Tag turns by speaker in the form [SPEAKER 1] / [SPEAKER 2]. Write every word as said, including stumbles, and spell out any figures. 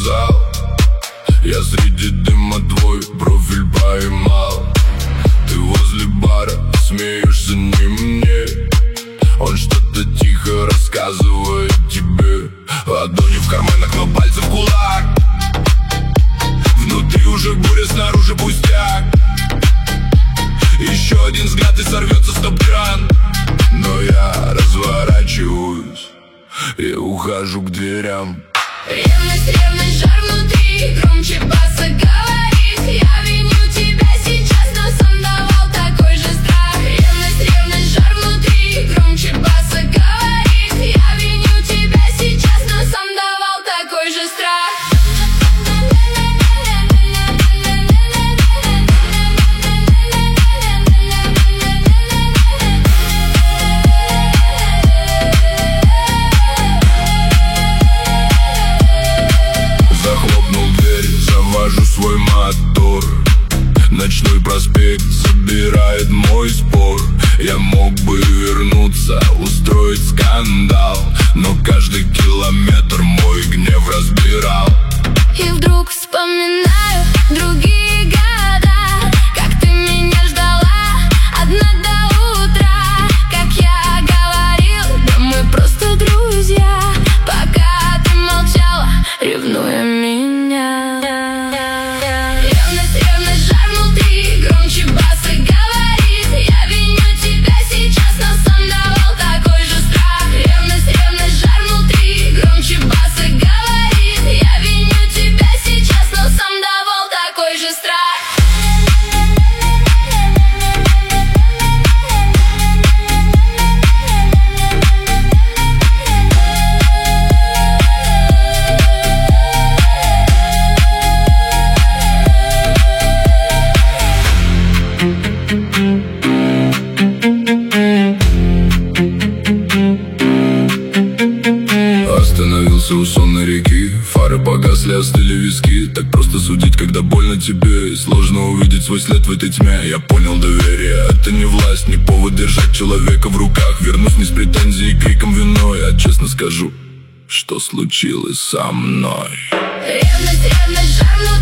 [SPEAKER 1] сказал. Я среди дыма твой профиль поймал. Ты возле бара, смеешься не мне. Он что-то тихо рассказывает тебе. Ладони в карманах, но пальцы в кулак. Внутри уже буря, снаружи пустяк. Еще один взгляд и сорвется стоп-кран. Но я разворачиваюсь и ухожу к дверям.
[SPEAKER 2] Ревность, ревность, жар внутри, громче баса говорит. Я виню тебя сейчас, но сам давал такой же страх. Ревность, ревность, жар внутри, громче баса говорит. Я виню тебя сейчас, но сам давал такой же страх.
[SPEAKER 1] Свой мотор, ночной проспект забирает мой спор. Я мог бы вернуться, устроить скандал, но каждый километр мой гнев разбирал.
[SPEAKER 2] И вдруг вспоминаю другие года, как ты меня ждала одна до утра. Как я говорил, да мы просто друзья, пока ты молчала, ревнуя меня.
[SPEAKER 1] Остановился у сонной реки, фары погасли, остыли виски. Так просто судить, когда больно тебе, и сложно увидеть свой след в этой тьме. Я понял, доверие — это не власть, не повод держать человека в руках. Вернусь не с претензией, криком виной, а честно скажу, что случилось со мной.
[SPEAKER 2] Ревность, ревность, жар